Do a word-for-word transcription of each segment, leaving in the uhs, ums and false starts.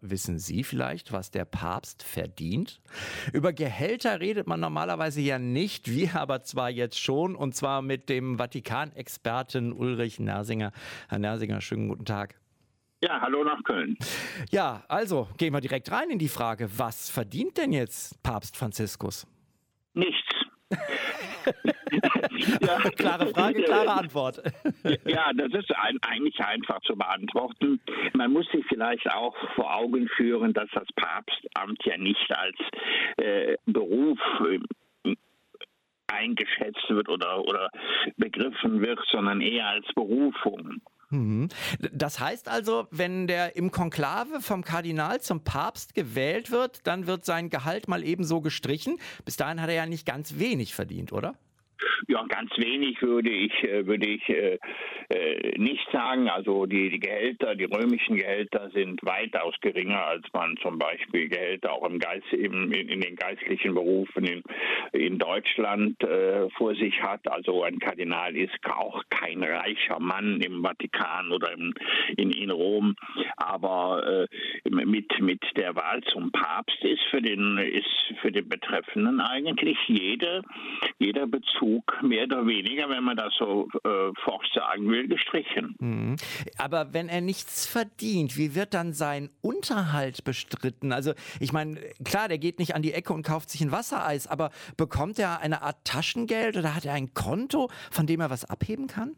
wissen Sie vielleicht, was der Papst verdient? Über Gehälter redet man normalerweise ja nicht, wir aber zwar jetzt schon, und zwar mit dem Vatikanexperten Ulrich Nersinger. Herr Nersinger, schönen guten Tag. Ja, hallo nach Köln. Ja, also gehen wir direkt rein in die Frage, was verdient denn jetzt Papst Franziskus? Nichts. Ja, klare Frage, klare Antwort. Ja, das ist ein, eigentlich einfach zu beantworten. Man muss sich vielleicht auch vor Augen führen, dass das Papstamt ja nicht als äh, Beruf äh, eingeschätzt wird oder, oder begriffen wird, sondern eher als Berufung. Das heißt also, wenn der im Konklave vom Kardinal zum Papst gewählt wird, dann wird sein Gehalt mal ebenso gestrichen. Bis dahin hat er ja nicht ganz wenig verdient, oder? Ja, ganz wenig würde ich, würde ich äh, äh, nicht sagen. Also die, die Gehälter, die römischen Gehälter sind weitaus geringer, als man zum Beispiel Gehälter auch im Geist, in, in den geistlichen Berufen in, in Deutschland äh, vor sich hat. Also ein Kardinal ist auch kein reicher Mann im Vatikan oder im, in, in Rom. Aber äh, mit, mit der Wahl zum Papst ist für den, ist für den Betreffenden eigentlich jede, jeder Bezug mehr oder weniger, wenn man das so äh, forsch sagen will, gestrichen. Mhm. Aber wenn er nichts verdient, wie wird dann sein Unterhalt bestritten? Also ich meine, klar, der geht nicht an die Ecke und kauft sich ein Wassereis, aber bekommt er eine Art Taschengeld oder hat er ein Konto, von dem er was abheben kann?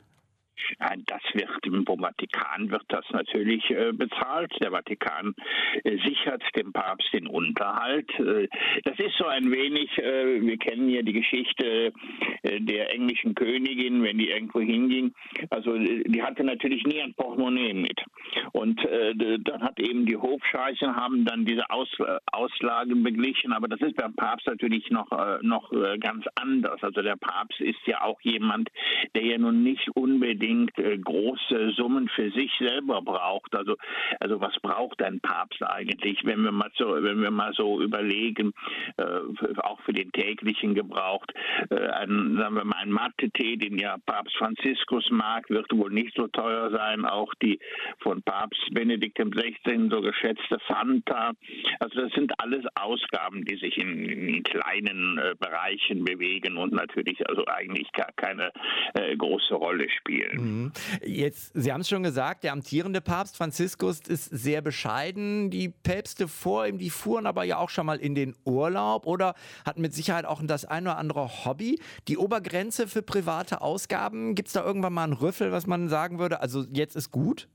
Das wird im Vatikan wird das natürlich äh, bezahlt. Der Vatikan äh, sichert dem Papst den Unterhalt. Äh, das ist so ein wenig, äh, wir kennen ja die Geschichte äh, der englischen Königin, wenn die irgendwo hinging. Also die hatte natürlich nie ein Portemonnaie mit. Und äh, dann hat eben die Hofscheichen haben dann diese Aus, äh, Auslagen beglichen. Aber das ist beim Papst natürlich noch, äh, noch äh, ganz anders. Also der Papst ist ja auch jemand, der ja nun nicht unbedingt große Summen für sich selber braucht. Also, also was braucht ein Papst eigentlich, wenn wir mal so, wenn wir mal so überlegen, äh, auch für den täglichen Gebrauch, äh, ein, sagen wir mal, ein Mate-Tee, den ja Papst Franziskus mag, wird wohl nicht so teuer sein. Auch die von Papst Benedikt der Sechzehnte so geschätzte Fanta. Also das sind alles Ausgaben, die sich in, in kleinen äh, Bereichen bewegen und natürlich also eigentlich gar keine äh, große Rolle spielen. Jetzt, Sie haben es schon gesagt, der amtierende Papst Franziskus ist sehr bescheiden. Die Päpste vor ihm, die fuhren aber ja auch schon mal in den Urlaub oder hatten mit Sicherheit auch das ein oder andere Hobby. Die Obergrenze für private Ausgaben, gibt es da irgendwann mal einen Rüffel, was man sagen würde, also jetzt ist gut?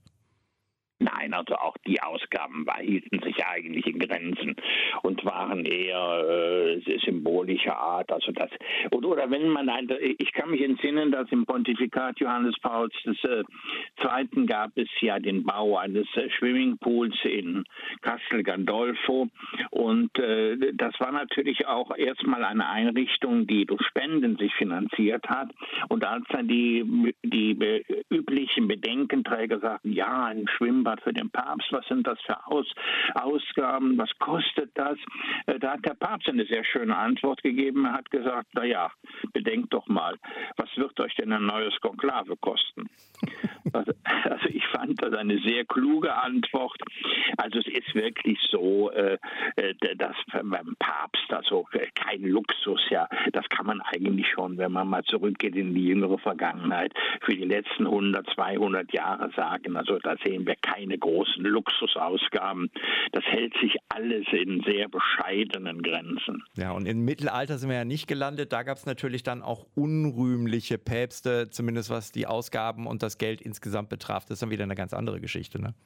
Nein, also auch die Ausgaben hielten sich eigentlich in Grenzen und waren eher äh, symbolischer Art. Also das oder, oder wenn man ein, ich kann mich entsinnen, dass im Pontifikat Johannes Pauls des äh, Zweiten gab es ja den Bau eines äh, Swimmingpools in Castel Gandolfo und äh, das war natürlich auch erstmal eine Einrichtung, die durch Spenden sich finanziert hat. Und als dann die die be, üblichen Bedenkenträger sagten, ja, ein Schwimmbad für den Papst, was sind das für Aus, Ausgaben, was kostet das? Äh, da hat der Papst eine sehr schöne Antwort gegeben. Er hat gesagt, naja, bedenkt doch mal, was wird euch denn ein neues Konklave kosten? Also, also ich fand das eine sehr kluge Antwort. Also es ist wirklich so, äh, dass beim Papst, also kein Luxus, ja, das kann man eigentlich schon, wenn man mal zurückgeht in die jüngere Vergangenheit, für die letzten hundert, zweihundert Jahre sagen. Also da sehen wir keine großen Luxusausgaben. Das hält sich alles in sehr bescheidenen Grenzen. Ja, und im Mittelalter sind wir ja nicht gelandet. Da gab es natürlich dann auch unrühmliche Päpste, zumindest was die Ausgaben und das Geld insgesamt betraf. Das ist dann wieder eine ganz andere Geschichte, ne?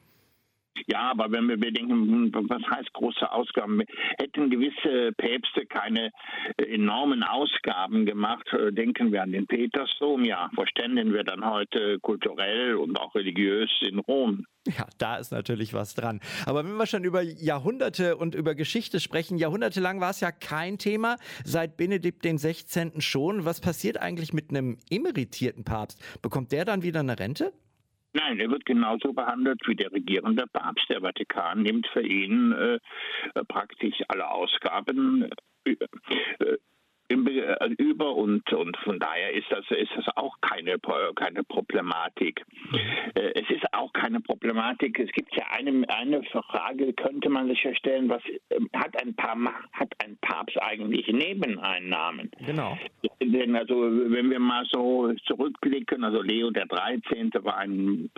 Ja, aber wenn wir bedenken, was heißt große Ausgaben? Hätten gewisse Päpste keine enormen Ausgaben gemacht, denken wir an den Petersdom, ja, wo ständen wir dann heute kulturell und auch religiös in Rom? Ja, da ist natürlich was dran. Aber wenn wir schon über Jahrhunderte und über Geschichte sprechen, jahrhundertelang war es ja kein Thema, seit Benedikt dem Sechzehnten schon. Was passiert eigentlich mit einem emeritierten Papst? Bekommt der dann wieder eine Rente? Nein, er wird genauso behandelt wie der regierende Papst. Der Vatikan nimmt für ihn äh, praktisch alle Ausgaben äh, äh, über und, und von daher ist das, ist das auch keine, keine Problematik. Es ist auch keine Problematik. Es gibt ja eine, eine Frage, könnte man sich ja stellen, was hat ein, Paar, hat ein Papst eigentlich Nebeneinnahmen? Genau. Denn also, wenn wir mal so zurückblicken, also Leo der dreizehnte war ein,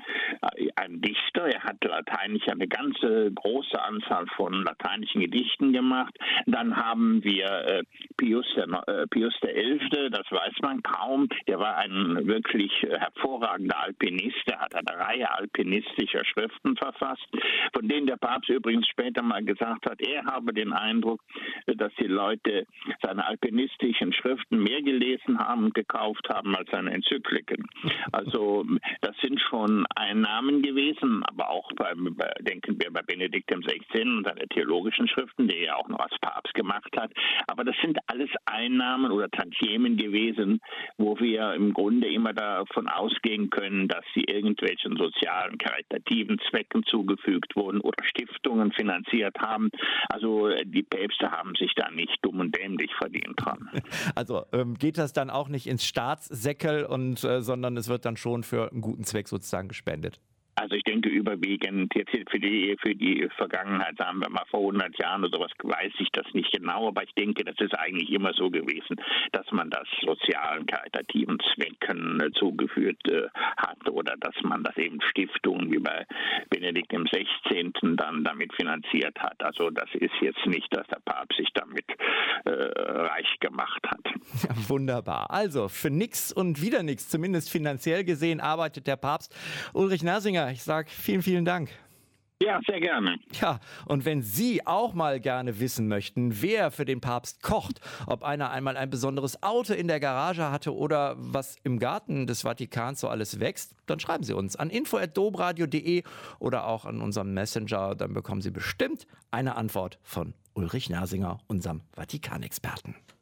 ein Dichter, er hat lateinisch eine ganze große Anzahl von lateinischen Gedichten gemacht. Dann haben wir äh, Pius der Pius der Elfte, das weiß man kaum, der war ein wirklich hervorragender Alpinist, der hat eine Reihe alpinistischer Schriften verfasst, von denen der Papst übrigens später mal gesagt hat, er habe den Eindruck, dass die Leute seine alpinistischen Schriften mehr gelesen haben und gekauft haben als seine Enzykliken. Also das sind schon Einnahmen gewesen, aber auch beim, denken wir bei Benedikt dem Sechzehnten und seine theologischen Schriften, die er auch noch als Papst gemacht hat, aber das sind alles Einnahmen oder Tantiemen gewesen, wo wir im Grunde immer davon ausgehen können, dass sie irgendwelchen sozialen, karitativen Zwecken zugefügt wurden oder Stiftungen finanziert haben. Also die Päpste haben sich da nicht dumm und dämlich verdient dran. Also ähm, geht das dann auch nicht ins Staatssäckel, und, äh, sondern es wird dann schon für einen guten Zweck sozusagen gespendet? Also ich denke überwiegend, jetzt für die, für die Vergangenheit, sagen wir mal vor hundert Jahren oder sowas, weiß ich das nicht genau, aber ich denke, das ist eigentlich immer so gewesen, dass man das sozialen, karitativen Zwecken äh, zugeführt äh, hat oder dass man das eben Stiftungen wie bei Benedikt dem Sechzehnten dann damit finanziert hat. Also das ist jetzt nicht, dass der Papst sich damit äh, reich gemacht hat. Ja, wunderbar. Also für nix und wieder nix, zumindest finanziell gesehen, arbeitet der Papst. Ulrich Nersinger, ich sage vielen, vielen Dank. Ja, sehr gerne. Ja, und wenn Sie auch mal gerne wissen möchten, wer für den Papst kocht, ob einer einmal ein besonderes Auto in der Garage hatte oder was im Garten des Vatikans so alles wächst, dann schreiben Sie uns an info at dobradio punkt de oder auch an unserem Messenger. Dann bekommen Sie bestimmt eine Antwort von Ulrich Nersinger, unserem Vatikanexperten.